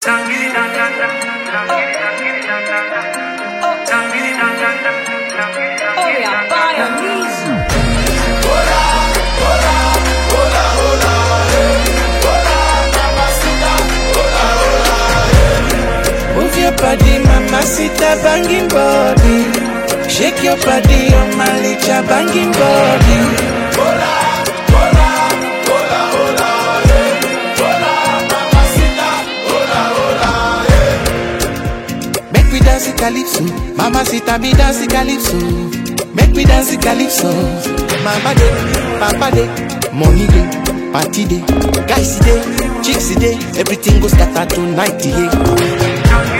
Move your body, mamacita, banging body. Shake your body, oh my licha, banging body. Make we dance calypso, mamacita, be dance calypso. Make we dance calypso. Mama day, papa day, money day, party day, guys day, chicks day, everything goes scatter tonight, yeah.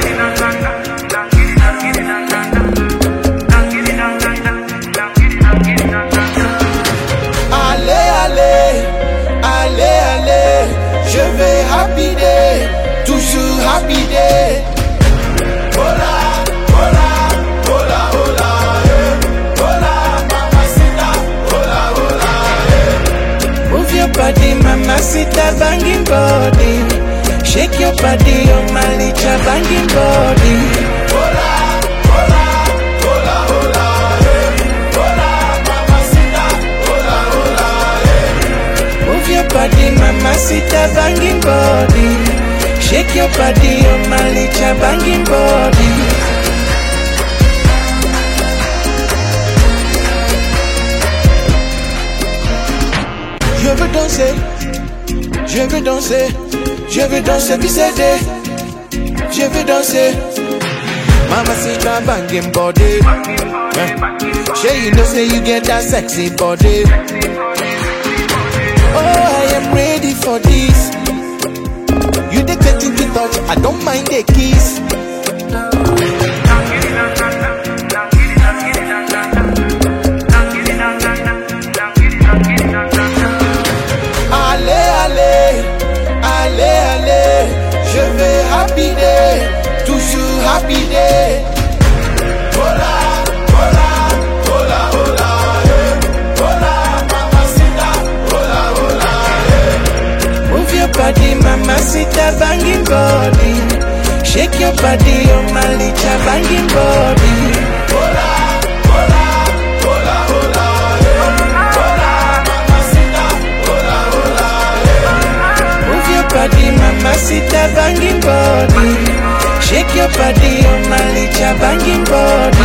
Je vais happy day, toujours happy day. Hola, hola, hola, hola, hola, mamacita, hola, hola, Move your body, mamacita, banging body. Shake your body, oh my licha, banging body. Hola, hola, hola, hola, hola, mamacita, hola, hola, Move your body, mamacita, banging body. Shake your body, oh my licha, banging body. Je veux danser, je veux danser, je veux danser, bicédé. Je veux danser, mamacita, banging body. Sure you know say you get that sexy body. Oh, I am ready for this. You dey getting to touch, I don't mind the kiss. Allez, allez, allez, allez, je vais happy day, toujours happy day. Hola, hola, hola, hola, hola, mamacita, hola, hola, Move your body, mamacita, banging body. Shake your body, oh my licha, banging body. Hola, hola, hola, hola, hola, mamacita, hola, hola, Move your body, mamacita, banging body. Shake your body, oh my licha, banging body.